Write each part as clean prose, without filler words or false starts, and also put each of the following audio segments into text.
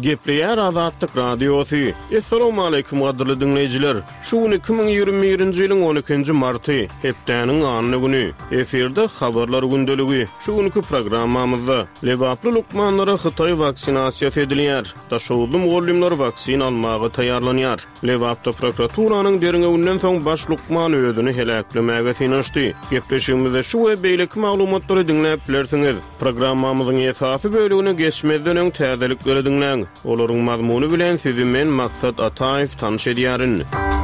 Gepleyer Azatlyk Radiosu. Assalamu alaykum gadyrly dinleyijiler. Şu gün 2021-nji ýylyň 12-nji marty, hepdeniň anyny güni. Eferde habarlar gündeligi. Şu günkü programmamyzda lewaply lukmanlara Hytaý vaksinasiýa edilýär. Daşowly mugallimler vaksin almagy taýýarlanýar. Lewapda prokuraturanyň derine günden soň baş lukman özüni helaklemäge tinişdi. Gepleşigimizde şu we beýleki maglumatlary dinläp bilersiňiz. Programmamyzyň esasy bölügine geçmezden öň täzelikleri dinläň. Olaryň mazmuny bilen sizi men Maksat Ataýew tanış edýärin.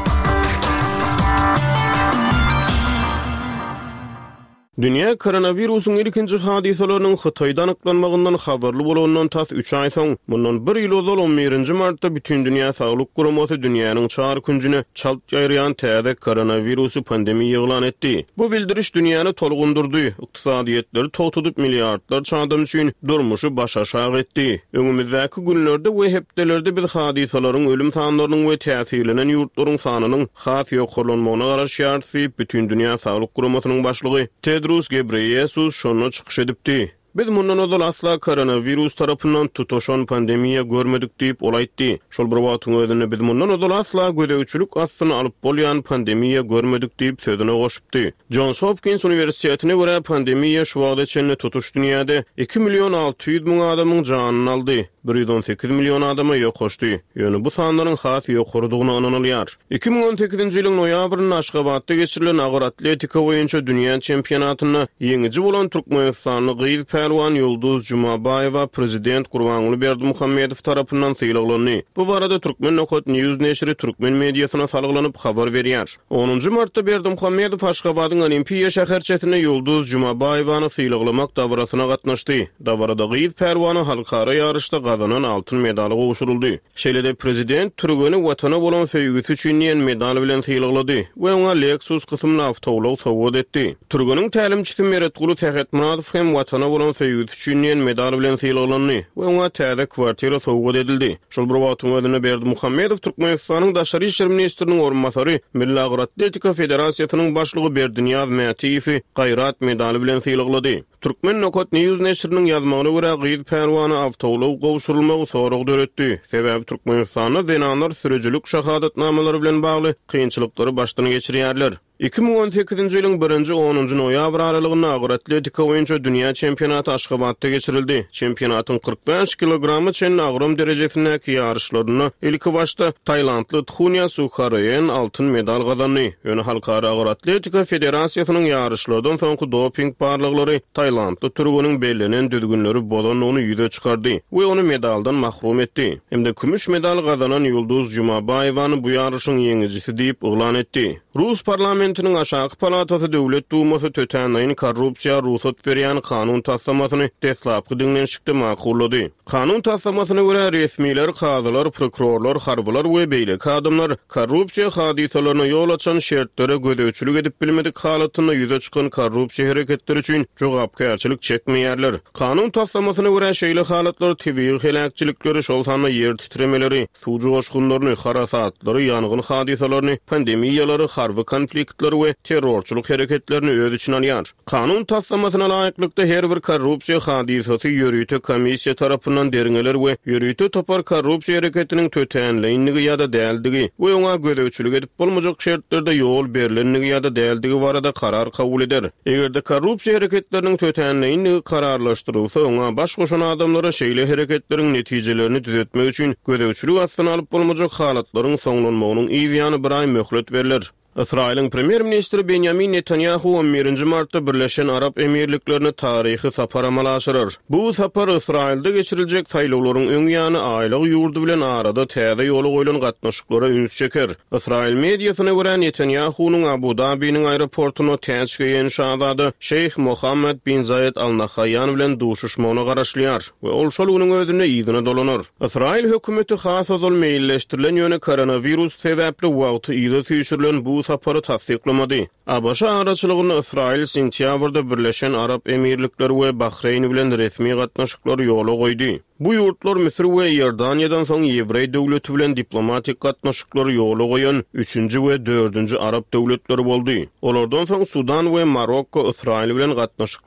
Dünya koronavirusyň ilkinji hadisalarynyň Hytaýda anyklanmagyndan habarly bolandan tas 3 ay soň, mundan 1 ýyl ozal 11-nji martda bütün dünýä saglyk guramasy dünýäniň çar günjüne çalp ýaýrayan täze koronavirusy pandemiýa elan etdi. Bu bildiriş dünýäni tolgundurdy, ykdysadyýetleri totudyp milliardlarça adam üçin durmuşy baş aşağı etdi. Öňümizdäki günlerde we hepdelerde biz hadisalaryň ölüm sanlarynyň we täsirlenen ýurtlaryň sanynyň has ýoklanmagyna garaşýar bütün dünýä saglyk guramasynyň başlygy Tedros Ghebreyesus şonu çykyş edipdi. Biz mundan ozal asla koronavirus tarapyndan tutuşan pandemiýa görmedik diýip olaýtdy. Şol bir wagtyň özünde biz mundan ozal asla gödegçilik astyna alyp bolýan pandemiýa görmedik diýip sözüne goşupdy. Johns Hopkins Universitetine görä pandemiýa şu wagtda çenli tutuş dünýäde 2 milyon 600 000 adamyň janyny aldy. 118 milyon adama ýoklaşdy. Ýöne bu sanlaryň has ýokurdygyny ananylýar. 2018-nji ýylyň noýabryny Aşgabatda geçirilen agyr atletika boýunça dünýä çempionatyna ýeňiji bolan Türkmenistanyň gyýyl Perwan Ýulduz Jumabayewa prezident Gurbanguly Berdimuhammedow tarapyndan syýlaglandy. Bu barada Türkmen Nohut News neşri Türkmen mediasyna salyglanyp habar berýär. 10-njy martda Berdimuhammedow Aşgabatyň Olimpiýa şäherçesine Ýulduz Jumabayewany syýlaglamak dawrasyna gatnaşdy. Dawarada gyýyl Perwany halkara ýarışda gazanan altın medali gowşuruldy. Şeýlede prezident Türkmeni watana bolan söýgüsi üçin ýen medal bilen syýlaglady we oňa Lexus kysymly awtowluk sowgat etdi. Türkmeniň tälimçisi Meretguly Tähetmunadow hem watana bolan söýgüsi üçin ýen medal bilen syýlaglandy we oňa täze kwartira sowgat edildi. Şol bir wagtyň özünde Berdimuhammedow Türkmenistanyň daşary işler ministriniň orunmasary, Milli Agyr Atletika Federasiýasynyň başlygy Berdinýaz Mätiýewi gaýrat medali bilen syýlaglady. Türkmen Nohut News neşriniň ýazmagyna görä gyýyl Perwany awtowluk gowşurulmagy sorag döretdi. Sebäbi Türkmenistanda denanlar sürüjülük şahadatnamalary bilen bagly kynçylyklary başdan geçirýärler. 2018-nji ýylyň 1-nji 10-njy noýabr aralygynda agyr atletika boýunça dünýä çempionaty Aşgabatda geçirildi. Çempionatyň 45 kilogramy çenli agrom derejesindäki ýarışlaryna ilki başda Taýlandly Thunya Sukharayan altyn medal gazandy. Ýöne Halkara Agyr Atletika Federasiýasynyň ýarışlardan soňky doping barlyklary Taýlandly türgüniň bellenen düzgünleri bolan onu ýüze çykardy we onu medaldan mahrum etdi. Hemde kümüş medal gazanan Ýulduz Jumabayewany bu ýarışyň ýeňijisi diýip oglan etdi. Rus parlamentiniň aşağı palatasy döwlet dumasy tötäňden korrupsiýa ruhsat berýän kanun taslamasyny deslapky dinlenşikde makullady. Kanun taslamasyna görä resmiler, kazylar, prokurorlar, harbylar we beýleki adamlar korrupsiýa hadisalaryna ýol açan şertlere gödegçilik edip bilmedik halatyna ýüze çykan korrupsiýa hereketleri üçin jogapkärçilik çekmeýärler. Kanun taslamasyna görä şeýle halatlar tebii helakçilikleri, şol sanly ýer titremeleri, suwju goşgunlaryny, harasatlary, ýangyn hadisalaryny, pandemiýalary, harby konfliktleri we terrorçuluk hereketlerini öz içine alýar. Kanun taslamasyna laýyklykda her bir korrupsiýa hadisasy ýürüýte komissiýa tarapyndan deriňeler we ýürüýte topar korrupsiýa hereketiniň tötäňleýinligi ýa-da däldigi we oňa gödegçilik edip bolmajak şertlerde ýol berilenligi ýa-da däldigi barada karar kabul eder. Egerde korrupsiýa hereketleriniň tötäňleýinligi kararlaşdyrylsa, oňa baş goşan adamlara şeýle hereketleriň netijelerini düzeltmek üçin gödegçilik astyna alyp bolmajak halatlaryň soňlanmagynyň ýyly bir ay möhlet berilir. İsrail'in Premier Ministri Benjamin Netanyahu 11-nji martda Birleşen Arap Emirliklerini taryhy sapar amalaşyryr. Bu sapar İsrail'de geçiriljek saýlawlaryň öňýany aýlyk ýurdu bilen arada täze ýoly goýulan gatnaşyklara üns çeker. İsrail mediasyna görä Netanyahu'nun Abu Dhabi'niň aeroportuna täçgeýän şahzada Şeyh Mohammed bin Zayed Al Nahyan bilen duşuşmagyna garaşlýar we ol şol güniň özünde ýygyna dolanır. İsrail hökümeti has ozal meýilleşdirilen ýöne koronavirus sebäpli wagty ýygy süýşürilen bu saparı tasdiqlamadı. ABŞ araçylygyny İsrail sentýabrda Birleşen Arap Emirlikleri we Bahreyn bilen resmi gatnaşyklary ýola goýdy. Bu ýurtlar Misir we Ýordaniýadan soň Ýewrey döwleti bilen diplomatik gatnaşyklary ýola goýan 3-nji we 4-nji Arap döwletleri boldy. Olardan soň Sudan we Marokko İsrail bilen gatnaşyk